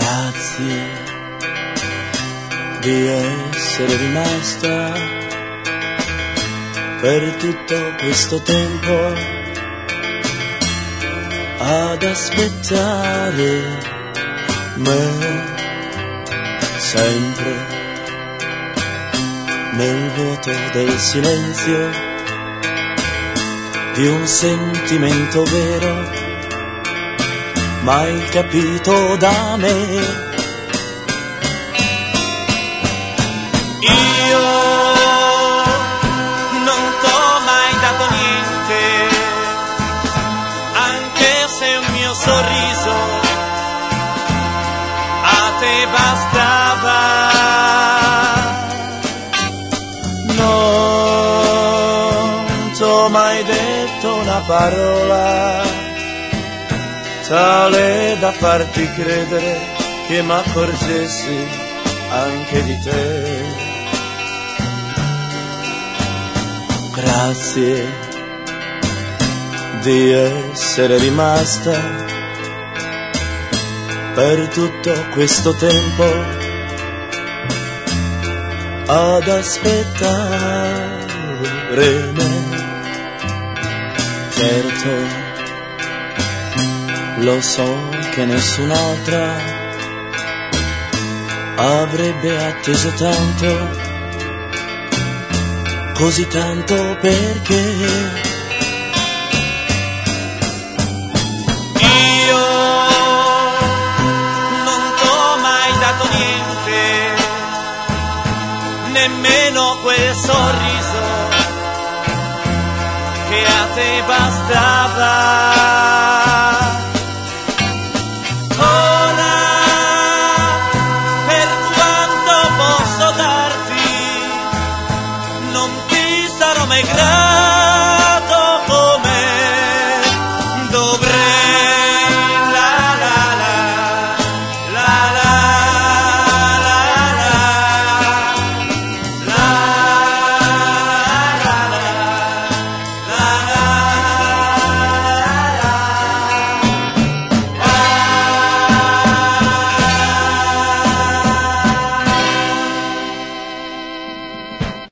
Grazie di essere rimasta per tutto questo tempo ad aspettare me, sempre nel vuoto del silenzio di un sentimento vero mai capito da me. Io non t'ho mai dato niente, anche se un mio sorriso a te bastava. Non t'ho mai detto una parola tale da farti credere che m'accorgessi anche di te. Grazie di essere rimasta per tutto questo tempo ad aspettare me. Certo, lo so che nessun'altra avrebbe atteso tanto, così tanto perché io non t'ho mai dato niente, nemmeno quel sorriso che a te bastava. Mai grande